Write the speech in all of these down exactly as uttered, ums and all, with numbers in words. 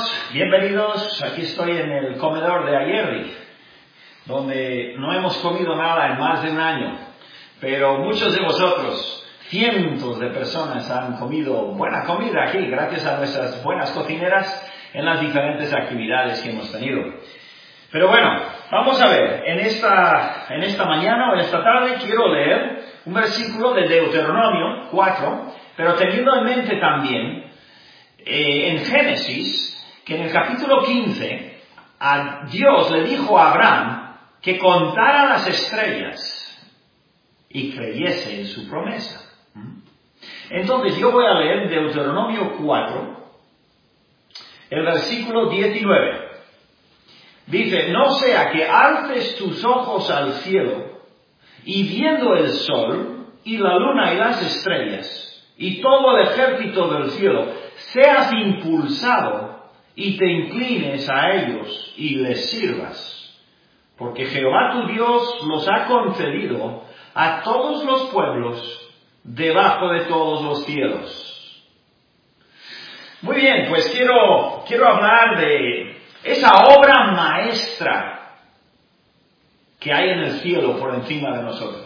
hermanos, bienvenidos. Aquí estoy en el comedor de Ayerri, donde no hemos comido nada en más de un año, pero muchos de vosotros, cientos de personas, han comido buena comida aquí, gracias a nuestras buenas cocineras en las diferentes actividades que hemos tenido. Pero bueno, vamos a ver, en esta, en esta mañana o en esta tarde quiero leer un versículo de Deuteronomio cuatro, pero teniendo en mente también eh, en Génesis, que en el capítulo quince, a Dios le dijo a Abraham que contara las estrellas y creyese en su promesa. Entonces yo voy a leer Deuteronomio cuatro, el versículo diecinueve. Dice: no sea que alces tus ojos al cielo, y viendo el sol, y la luna y las estrellas, y todo el ejército del cielo, seas impulsado, y te inclines a ellos, y les sirvas. Porque Jehová tu Dios los ha concedido a todos los pueblos debajo de todos los cielos. Muy bien, pues quiero, quiero hablar de esa obra maestra que hay en el cielo por encima de nosotros.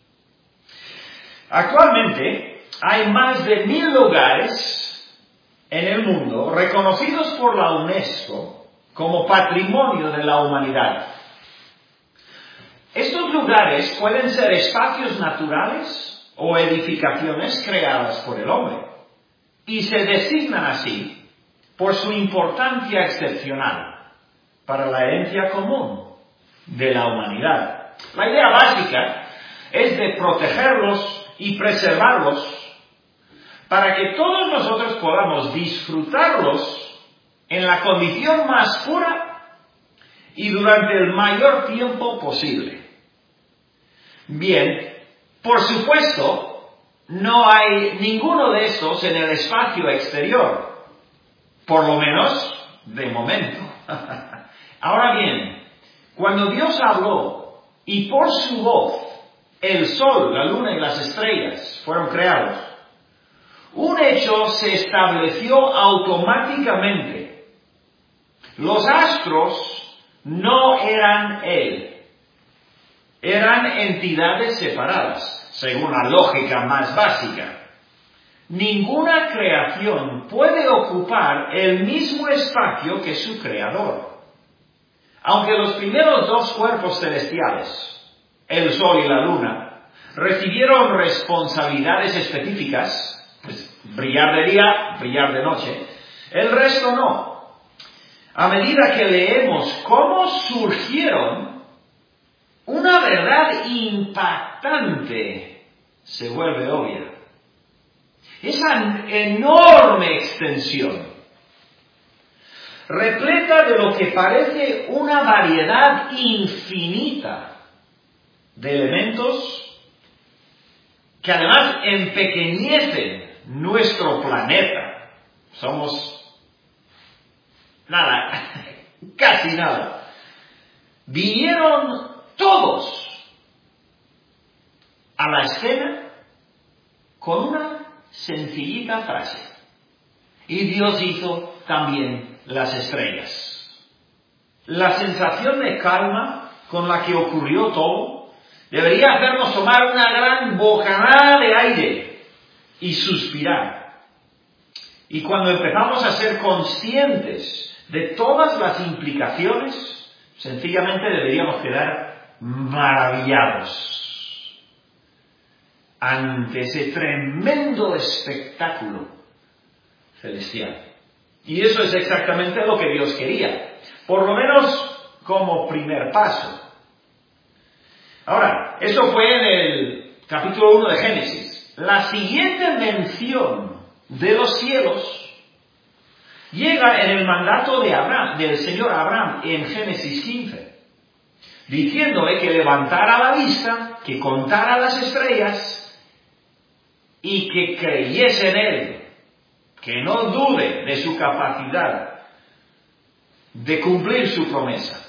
Actualmente hay más de mil lugares en el mundo reconocidos por la UNESCO como Patrimonio de la Humanidad. Estos lugares pueden ser espacios naturales o edificaciones creadas por el hombre, y se designan así por su importancia excepcional para la herencia común de la humanidad. La idea básica es de protegerlos y preservarlos para que todos nosotros podamos disfrutarlos en la condición más pura y durante el mayor tiempo posible. Bien, por supuesto, no hay ninguno de estos en el espacio exterior, por lo menos de momento. Ahora bien, cuando Dios habló y por su voz el sol, la luna y las estrellas fueron creados, un hecho se estableció automáticamente. Los astros no eran Él, eran entidades separadas, según la lógica más básica. Ninguna creación puede ocupar el mismo espacio que su creador. Aunque los primeros dos cuerpos celestiales, el sol y la luna, recibieron responsabilidades específicas, pues brillar de día, brillar de noche, el resto no. A medida que leemos cómo surgieron, una verdad impactante se vuelve obvia. Esa enorme extensión, repleta de lo que parece una variedad infinita de elementos que además empequeñecen nuestro planeta. Somos nada, casi nada. Vinieron todos a la escena con una sencillita frase: y Dios hizo también las estrellas. La sensación de calma con la que ocurrió todo debería hacernos tomar una gran bocanada de aire y suspirar. Y cuando empezamos a ser conscientes de todas las implicaciones, sencillamente deberíamos quedar maravillados ante ese tremendo espectáculo celestial. Y eso es exactamente lo que Dios quería, por lo menos como primer paso. Ahora, eso fue en el capítulo uno de Génesis. La siguiente mención de los cielos llega en el mandato de Abraham, del Señor Abraham, en Génesis quince, diciéndole que levantara la vista, que contara las estrellas y que creyese en Él, que no dude de su capacidad de cumplir su promesa.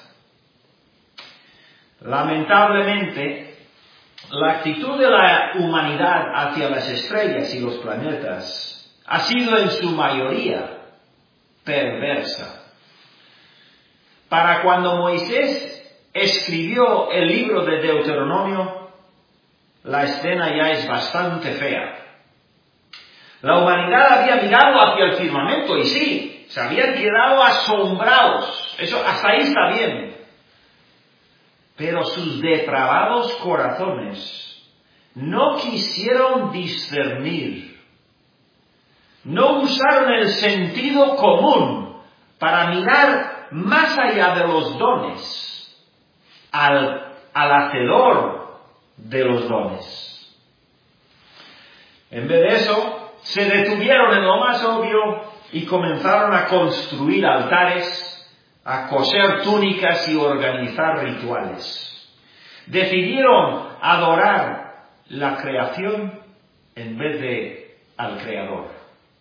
Lamentablemente, la actitud de la humanidad hacia las estrellas y los planetas ha sido en su mayoría perversa. Para cuando Moisés escribió el libro de Deuteronomio, la escena ya es bastante fea. La humanidad había mirado hacia el firmamento y sí, se habían quedado asombrados. Eso hasta ahí está bien. Pero sus depravados corazones no quisieron discernir. No usaron el sentido común para mirar más allá de los dones al, al hacedor de los dones. En vez de eso, se detuvieron en lo más obvio y comenzaron a construir altares, a coser túnicas y organizar rituales. Decidieron adorar la creación en vez de al Creador.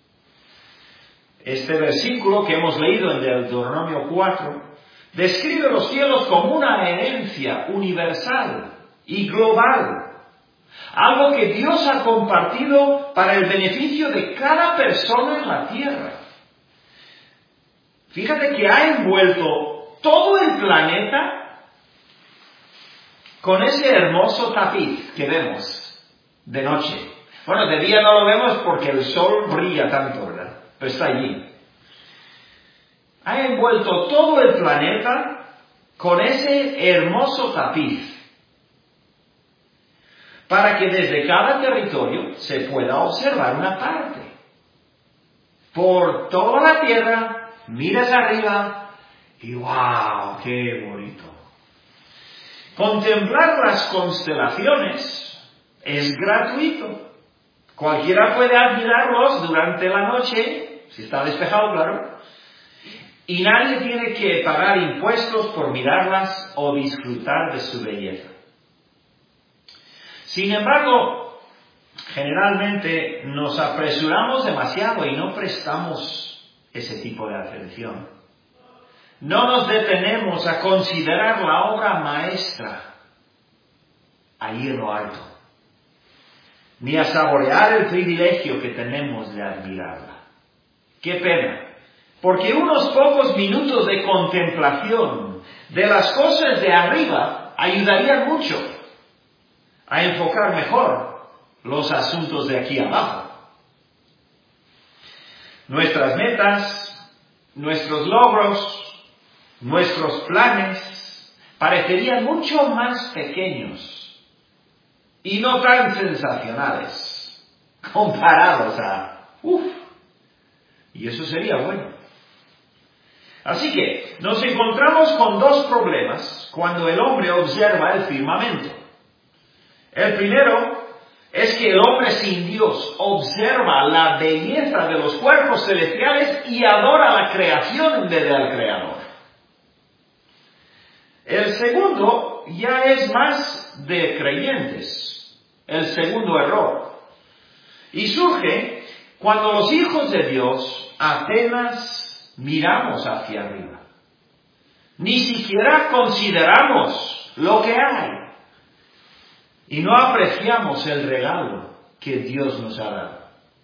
Este versículo que hemos leído en Deuteronomio cuatro describe los cielos como una herencia universal y global, algo que Dios ha compartido para el beneficio de cada persona en la tierra. Fíjate que ha envuelto todo el planeta con ese hermoso tapiz que vemos de noche. Bueno, de día no lo vemos porque el sol brilla tanto, ¿verdad? Pero está allí. Ha envuelto todo el planeta con ese hermoso tapiz para que desde cada territorio se pueda observar una parte. Por toda la tierra, miras arriba y ¡wow! ¡Qué bonito! Contemplar las constelaciones es gratuito. Cualquiera puede admirarlos durante la noche, si está despejado, claro, y nadie tiene que pagar impuestos por mirarlas o disfrutar de su belleza. Sin embargo, generalmente nos apresuramos demasiado y no prestamos ese tipo de atención. No nos detenemos a considerar la obra maestra ahí en lo alto, ni a saborear el privilegio que tenemos de admirarla. ¡Qué pena! Porque unos pocos minutos de contemplación de las cosas de arriba ayudarían mucho a enfocar mejor los asuntos de aquí abajo. Nuestras metas, nuestros logros, nuestros planes parecerían mucho más pequeños y no tan sensacionales comparados a uff, y eso sería bueno. Así que nos encontramos con dos problemas cuando el hombre observa el firmamento. El primero es que el hombre sin Dios observa la belleza de los cuerpos celestiales y adora la creación en vez del Creador. El segundo ya es más de creyentes, el segundo error. Y surge cuando los hijos de Dios apenas miramos hacia arriba. Ni siquiera consideramos lo que hay. Y no apreciamos el regalo que Dios nos ha dado.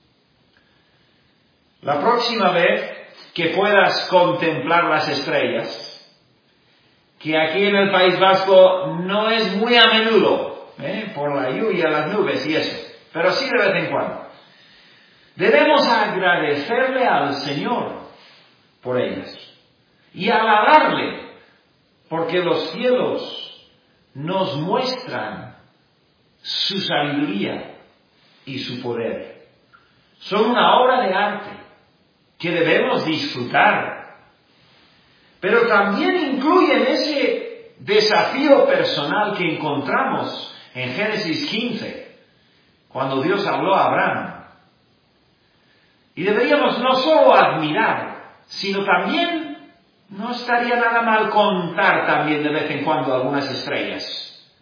La próxima vez que puedas contemplar las estrellas, que aquí en el País Vasco no es muy a menudo, ¿eh? por la lluvia, las nubes y eso, pero sí de vez en cuando, debemos agradecerle al Señor por ellas y alabarle, porque los cielos nos muestran su sabiduría y su poder. Son una obra de arte que debemos disfrutar, pero también incluyen ese desafío personal que encontramos en Génesis quince, cuando Dios habló a Abraham. Y deberíamos no solo admirar, sino también, no estaría nada mal contar también de vez en cuando algunas estrellas.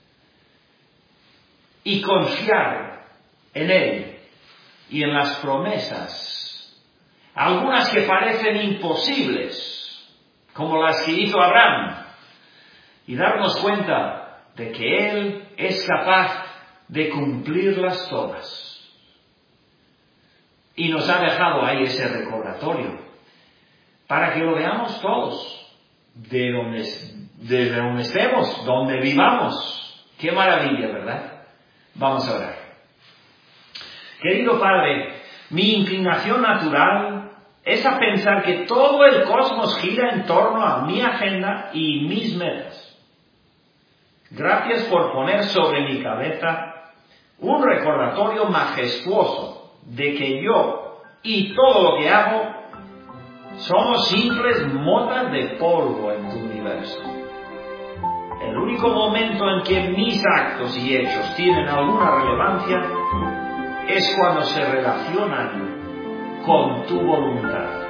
Y confiar en Él y en las promesas, algunas que parecen imposibles, como las que hizo Abraham, y darnos cuenta de que Él es capaz de cumplirlas todas. Y nos ha dejado ahí ese recordatorio para que lo veamos todos, de donde, desde donde estemos, donde vivamos. ¡Qué maravilla!, ¿verdad? Vamos a orar. Querido Padre, mi inclinación natural es a pensar que todo el cosmos gira en torno a mi agenda y mis metas. Gracias por poner sobre mi cabeza un recordatorio majestuoso de que yo y todo lo que hago somos simples motas de polvo en tu universo. El único momento en que mis actos y hechos tienen alguna relevancia es cuando se relacionan con tu voluntad.